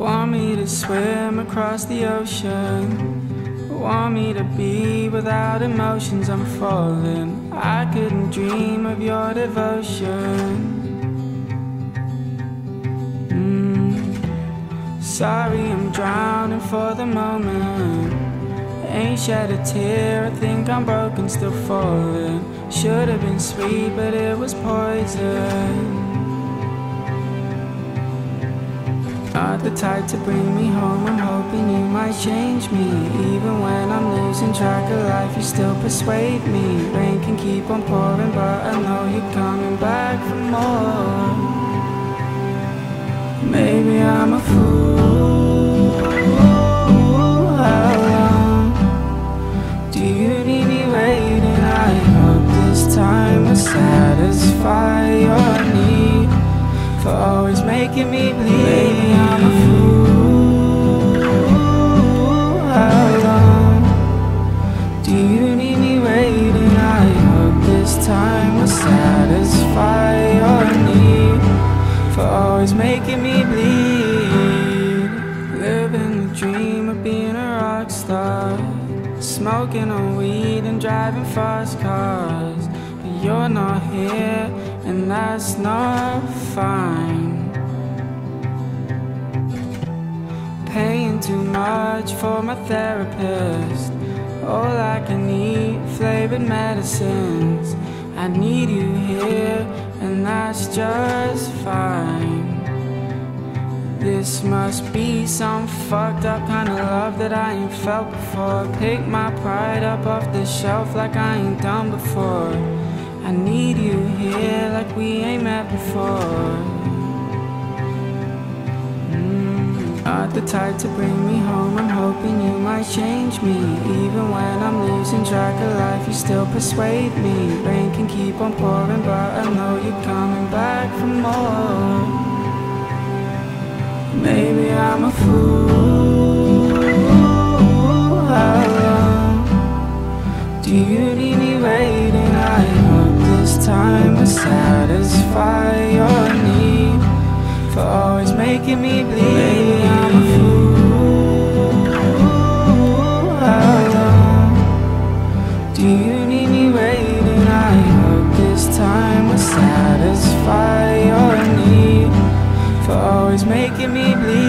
Want me to swim across the ocean, want me to be without emotions. I'm falling, I couldn't dream of your devotion. Sorry, I'm drowning for the moment. Ain't shed a tear, I think I'm broken, still falling. Should've been sweet, but it was poison. Not the type to bring me home, I'm hoping you might change me. Even when I'm losing track of life, you still persuade me. Rain can keep on pouring, but I know you're coming back for more. Maybe I'm a fool. How long do you need me waiting? I hope this time will satisfy your need for always making me bleed. Maybe I'm a fool. How long do you need me waiting? I hope this time will satisfy your need for always making me bleed. Living the dream of being a rock star, smoking on weed and driving fast cars. But you're not here, and that's not fine. Paying too much for my therapist. All I can eat, flavored medicines. I need you here, and that's just fine. This must be some fucked up kind of love that I ain't felt before. Pick my pride up off the shelf like I ain't done before. I need you here like we ain't met before. Not the type to bring me home, I'm hoping you might change me. Even when I'm losing track of life, you still persuade me. Rain can keep on pouring, but I know you're coming back for more. Maybe I'm a fool. How long do you need me waiting? I hope this time will satisfy your need for always making me bleed. Maybe I'm a fool. How long do you need me waiting? I hope this time will satisfy your need for always making me bleed.